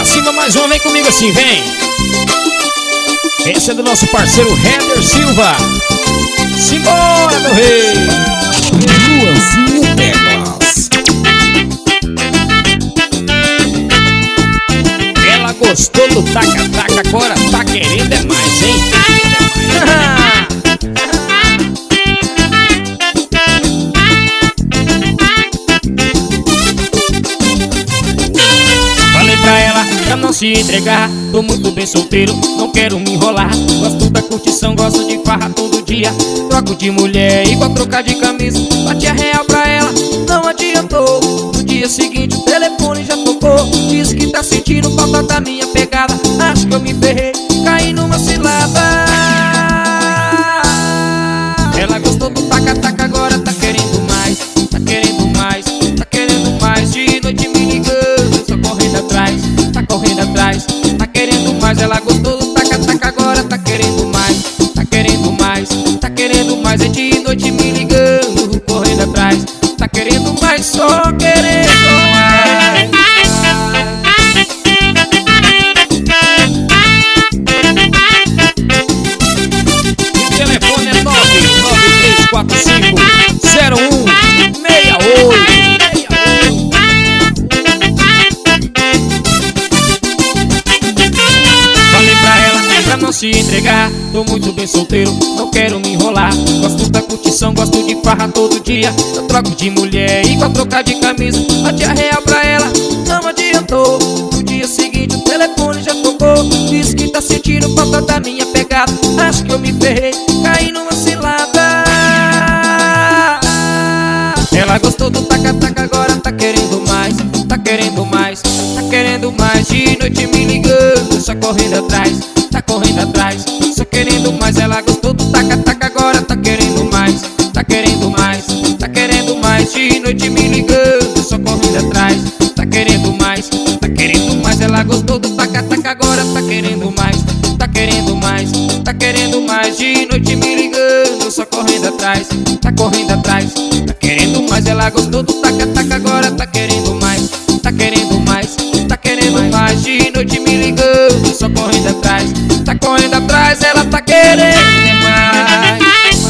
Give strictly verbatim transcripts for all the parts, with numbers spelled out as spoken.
cima, mais uma, vem comigo assim, vem. Esse é do nosso parceiro Heber Silva. Simbora, meu rei. Luanzinho Teclas. Ela gostou do taca-taca, agora tá querendo é mais, hein? Falei pra ela pra não se entregar, tô muito bem solteiro, não quero me enrolar. Gosto da curtição, gosto de farra todo dia. Troco de mulher igual trocar de camisa. Bati a real pra ela, não adiantou. No dia seguinte o telefone já tocou. Diz que tá sentindo falta da minha pegada. Acho que eu me ferrei, caí numa cilada. Ela gostou do taca-taca, agora tá querendo mais. Tá querendo mais, tá querendo mais. De noite me ligando, só correndo atrás. Tá correndo atrás, tá querendo mais. Ela gostou do taca-taca, agora tá querendo mais. Tá querendo mais, tá querendo mais. É de noite me ligando, correndo atrás. Tá querendo mais, só querendo mais. O telefone é nove nove três quatro cinco zero um seis oito. Falei pra ela pra não se entregar, tô muito bem solteiro, não quero me enrolar. Gosto da curtição, gosto de farra todo dia. Eu troco de mulher igual trocar de camisa. Bati a real pra ela, não adiantou. No dia seguinte o telefone já tocou. Diz que tá sentindo falta da minha pegada. Acho que eu me ferrei, caí numa cilada. Ela gostou do taca-taca, agora tá querendo mais. Tá querendo mais, tá querendo mais. De noite me ligando, só correndo atrás. Tá correndo atrás, só querendo mais. Ela gostou do taca-taca, agora tá querendo mais. Tá querendo mais, tá querendo mais. De noite me ligando, só correndo atrás. Tá querendo mais, tá querendo mais. Ela gostou do taca-taca, agora tá querendo mais. Tá querendo mais, tá querendo mais. De noite me ligando, só correndo atrás. Tá correndo atrás, tá querendo mais. Ela gostou do taca-taca, agora tá querendo mais. Tá querendo mais, tá querendo mais. De noite me ligando, só correndo atrás. Tá correndo atrás, ela tá querendo demais.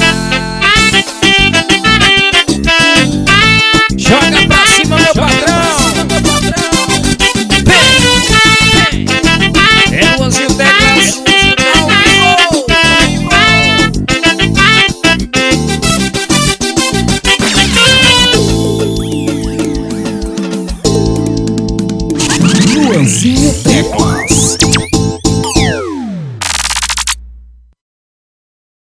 Joga pra cima, meu patrão. Vem, vem. É Luanzinho Teclas. Luanzinho Teclas.